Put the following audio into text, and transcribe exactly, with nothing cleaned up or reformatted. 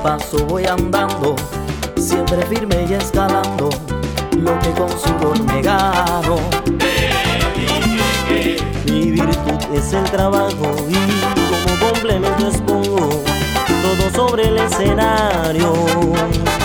paso voy andando, siempre firme y escalando lo que con sudor me gano. Mi virtud es el trabajo y como complemento expongo todo sobre el escenario.